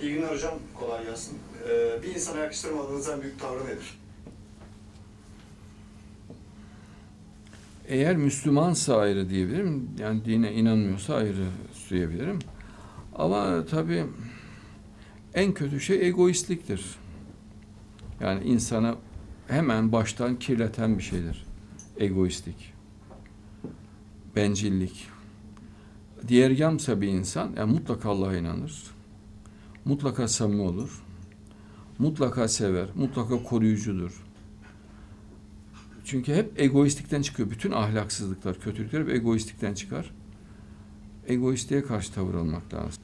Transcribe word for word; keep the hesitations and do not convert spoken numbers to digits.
İyi günler hocam, kolay gelsin. Ee, bir insana yakıştırmadığınız en büyük tavrı nedir? Eğer Müslümansa ayrı diyebilirim. Yani dine inanmıyorsa ayrı söyleyebilirim. Ama tabii en kötü şey egoistliktir. Yani insana hemen baştan kirleten bir şeydir. Egoistlik. Bencillik. Diğergamsa bir insan yani mutlaka Allah'a inanır. Mutlaka samimi olur. Mutlaka sever. Mutlaka koruyucudur. Çünkü hep egoistlikten çıkıyor. Bütün ahlaksızlıklar, kötülükler hep egoistlikten çıkar. Egoistliğe karşı tavır almak lazım.